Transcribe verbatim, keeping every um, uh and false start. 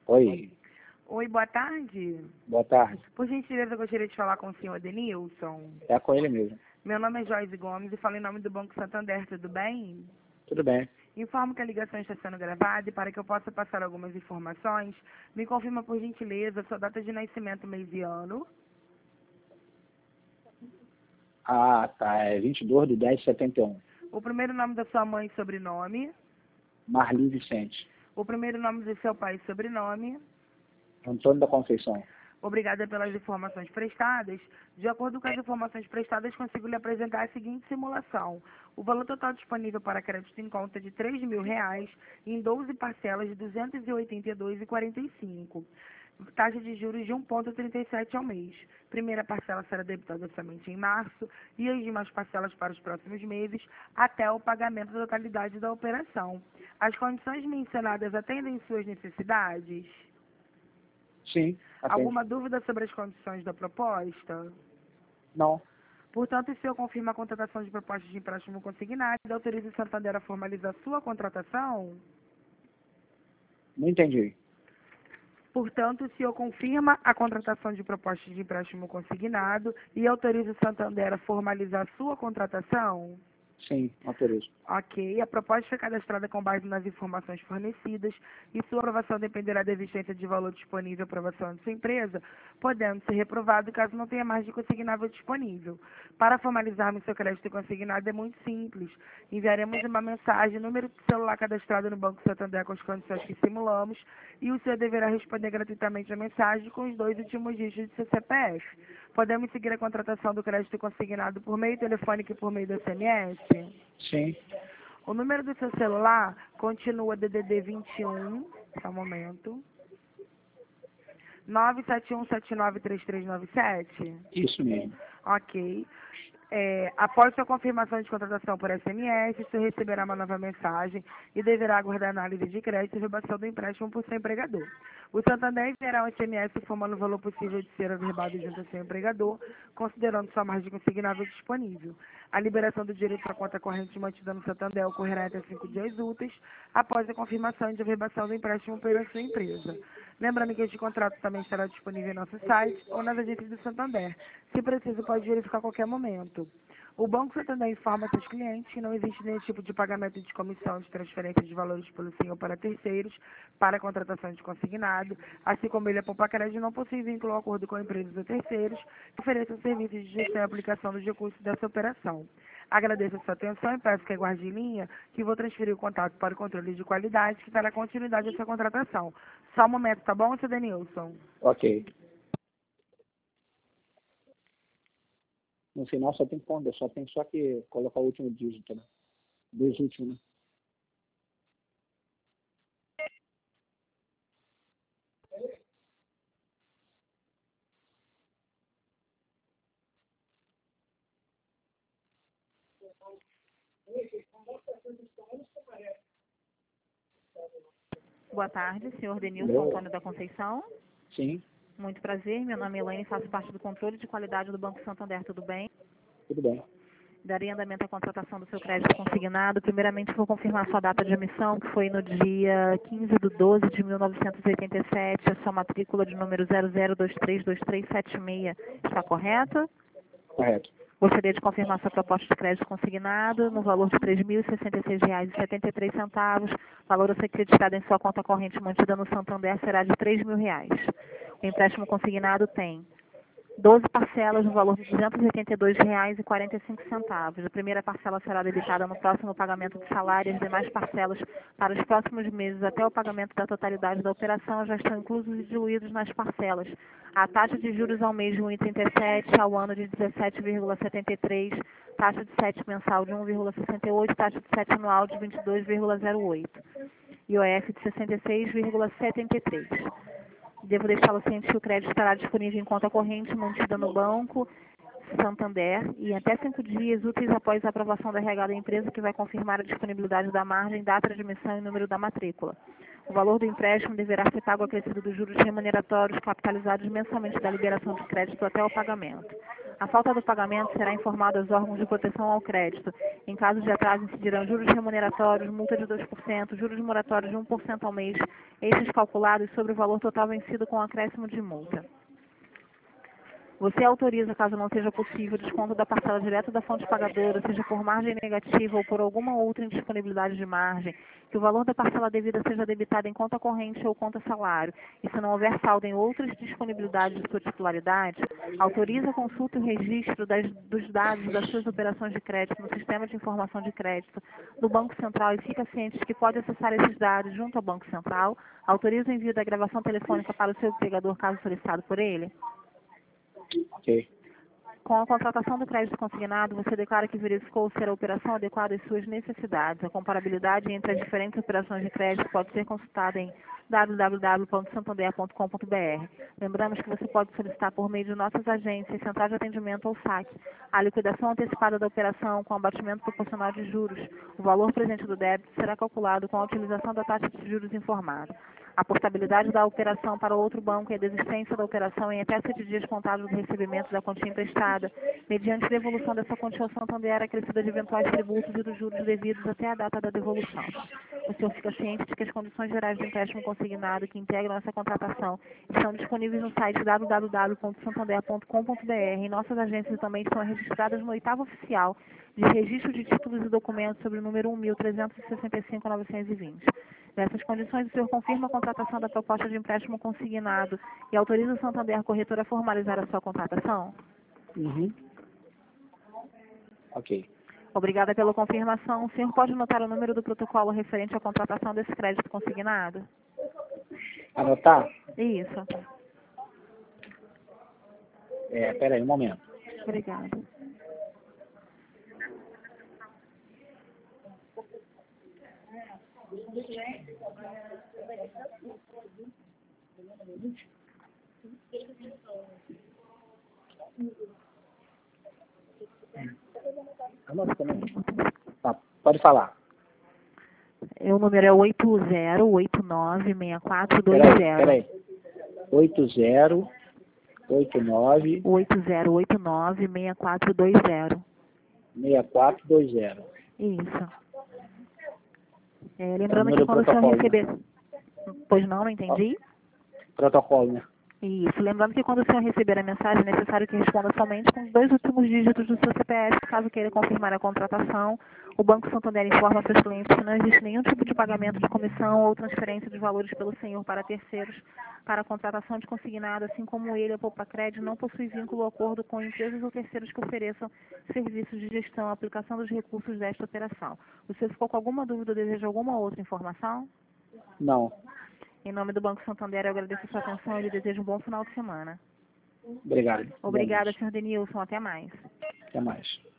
Oi, Oi, boa tarde. boa tarde. Por gentileza, eu gostaria de falar com o senhor Denilson. É com ele mesmo. Meu nome é Joyce Gomes e falo em nome do Banco Santander, tudo bem? Tudo bem. Informo que a ligação está sendo gravada e para que eu possa passar algumas informações, me confirma por gentileza sua data de nascimento, mês e ano. Ah, tá. É vinte e dois de dez de setenta e um. O primeiro nome da sua mãe e sobrenome. Marli Vicente. O primeiro nome do seu pai e sobrenome. Antônio da Conceição. Obrigada pelas informações prestadas. De acordo com as informações prestadas, consigo lhe apresentar a seguinte simulação. O valor total disponível para crédito em conta é de três mil reais em doze parcelas de duzentos e oitenta e dois reais e quarenta e cinco centavos. Taxa de juros de um vírgula trinta e sete ao mês. Primeira parcela será debitada somente em março e as demais parcelas para os próximos meses até o pagamento da totalidade da operação. As condições mencionadas atendem suas necessidades? Sim, atende. Alguma dúvida sobre as condições da proposta? Não. Portanto, o senhor confirma a contratação de propostas de empréstimo consignado e autoriza o Santander a formalizar sua contratação? Não entendi. Portanto, o senhor confirma a contratação de propostas de empréstimo consignado e autoriza o Santander a formalizar sua contratação? Sim, autorizo. Ok. A proposta foi cadastrada com base nas informações fornecidas e sua aprovação dependerá da existência de valor disponível à aprovação de sua empresa, podendo ser reprovado caso não tenha margem consignável disponível. Para formalizarmos seu crédito consignado é muito simples. Enviaremos uma mensagem, número de celular cadastrado no Banco Santander com as condições que simulamos e o senhor deverá responder gratuitamente a mensagem com os dois últimos dígitos de seu C P F. Podemos seguir a contratação do crédito consignado por meio telefônico e por meio do S M S? Sim. O número do seu celular continua D D D vinte e um, só um momento, nove sete um sete nove três três nove sete? Isso mesmo. Ok. É, após sua confirmação de contratação por S M S, o senhor receberá uma nova mensagem e deverá aguardar análise de crédito e rebaixação do empréstimo por seu empregador. O Santander enviará um S M S informando o valor possível de ser averbado junto ao seu empregador, considerando sua margem consignável disponível. A liberação do dinheiro de sua conta corrente mantida no Santander ocorrerá até cinco dias úteis após a confirmação de averbação do empréstimo pela sua empresa. Lembrando que este contrato também estará disponível em nosso site ou nas agências do Santander. Se preciso, pode verificar a qualquer momento. O Banco Santander informa seus clientes que não existe nenhum tipo de pagamento de comissão de transferência de valores pelo senhor para terceiros para a contratação de consignado, assim como ele, a Poupa Crédito, não possui vínculo ou acordo com empresas ou terceiros que ofereçam serviços de gestão e aplicação dos recursos dessa operação. Agradeço a sua atenção e peço que aguarde em linha que vou transferir o contato para o controle de qualidade que dará continuidade à sua contratação. Só um momento, tá bom, seu Denilson? Ok. No final só tem que pôr, só tem só que colocar o último dígito, né? Dois últimos, né? Boa tarde, senhor Denilson Meu- Antônio da Conceição. Sim, Muito prazer, meu nome é Elaine e faço parte do controle de qualidade do Banco Santander, tudo bem? tudo bem. Darei andamento à contratação do seu crédito consignado. Primeiramente, vou confirmar sua data de emissão, que foi no dia quinze de doze de mil novecentos e oitenta e sete. A sua matrícula de número zero zero dois três dois três sete seis está correta? Correto. Gostaria de confirmar sua proposta de crédito consignado no valor de três mil e sessenta e seis reais e setenta e três centavos. O valor a ser creditado em sua conta corrente mantida no Santander será de três mil reais. O empréstimo consignado tem doze parcelas no valor de duzentos e oitenta e dois reais e quarenta e cinco centavos. A primeira parcela será debitada no próximo pagamento de salário e as demais parcelas para os próximos meses até o pagamento da totalidade da operação já estão inclusos e diluídos nas parcelas. A taxa de juros ao mês de um vírgula trinta e sete, ao ano de dezessete vírgula setenta e três, taxa de sete mensal de um vírgula sessenta e oito, taxa de sete anual de vinte e dois vírgula zero oito. I O F de sessenta e seis vírgula setenta e três. Devo deixá-lo ciente que o crédito estará disponível em conta corrente mantida no Banco Santander e até cinco dias úteis após a aprovação da R H da empresa, que vai confirmar a disponibilidade da margem, data de emissão e número da matrícula. O valor do empréstimo deverá ser pago acrescido dos juros remuneratórios capitalizados mensalmente da liberação de crédito até o pagamento. A falta do pagamento será informada aos órgãos de proteção ao crédito. Em caso de atraso, incidirão juros remuneratórios, multa de dois por cento, juros moratórios de um por cento ao mês, estes calculados sobre o valor total vencido com acréscimo de multa. Você autoriza, caso não seja possível, desconto da parcela direta da fonte pagadora, seja por margem negativa ou por alguma outra indisponibilidade de margem, que o valor da parcela devida seja debitado em conta corrente ou conta salário, e se não houver saldo em outras disponibilidades de sua titularidade, autoriza a consulta e o registro das, dos dados das suas operações de crédito no Sistema de Informação de Crédito do Banco Central e fica ciente de que pode acessar esses dados junto ao Banco Central, autoriza o envio da gravação telefônica para o seu empregador, caso solicitado por ele. Ok. Com a contratação do crédito consignado, você declara que verificou ser a operação adequada às suas necessidades. A comparabilidade entre as diferentes operações de crédito pode ser consultada em w w w ponto santander ponto com ponto b r. Lembramos que você pode solicitar por meio de nossas agências, central de atendimento ou saque, a liquidação antecipada da operação com abatimento proporcional de juros. O valor presente do débito será calculado com a utilização da taxa de juros informada. A portabilidade da operação para outro banco e a desistência da operação em até sete dias contados do recebimento da quantia emprestada, mediante devolução dessa quantia ao Santander acrescida de eventuais tributos e dos juros devidos até a data da devolução. O senhor fica ciente de que as condições gerais de empréstimo consignado que integram essa contratação estão disponíveis no site w w w ponto santander ponto com ponto b r e nossas agências também estão registradas no oitavo oficial de registro de títulos e documentos sobre o número um mil trezentos e sessenta e cinco ponto novecentos e vinte. Nessas condições, o senhor confirma a contratação da proposta de empréstimo consignado e autoriza o Santander Corretora a formalizar a sua contratação? Uhum. Ok. Obrigada pela confirmação. O senhor pode notar o número do protocolo referente à contratação desse crédito consignado? Anotar? Isso. É, peraí, um momento. Obrigada. Anota também. Tá, pode falar. O número é oito zero oito nove seis quatro dois Peraí, zero. peraí. oito zero oito nove oito zero oito nove seis quatro dois zero. seis quatro dois zero. Isso. É, É o lembrando número que quando o do senhor protocolo, receber... Pois não, não entendi. Protocolo, né? Isso. Lembrando que quando o senhor receber a mensagem, é necessário que responda somente com os dois últimos dígitos do seu C P F, caso queira confirmar a contratação. O Banco Santander informa seus clientes que não existe nenhum tipo de pagamento de comissão ou transferência de valores pelo senhor para terceiros para a contratação de consignado, assim como ele, a Poupa-Crédito, não possui vínculo ou acordo com empresas ou terceiros que ofereçam serviços de gestão, aplicação dos recursos desta operação. O senhor ficou com alguma dúvida ou deseja alguma outra informação? Não. Em nome do Banco Santander, eu agradeço a sua atenção e lhe desejo um bom final de semana. Obrigado. Obrigada, senhor Denilson. Até mais. Até mais.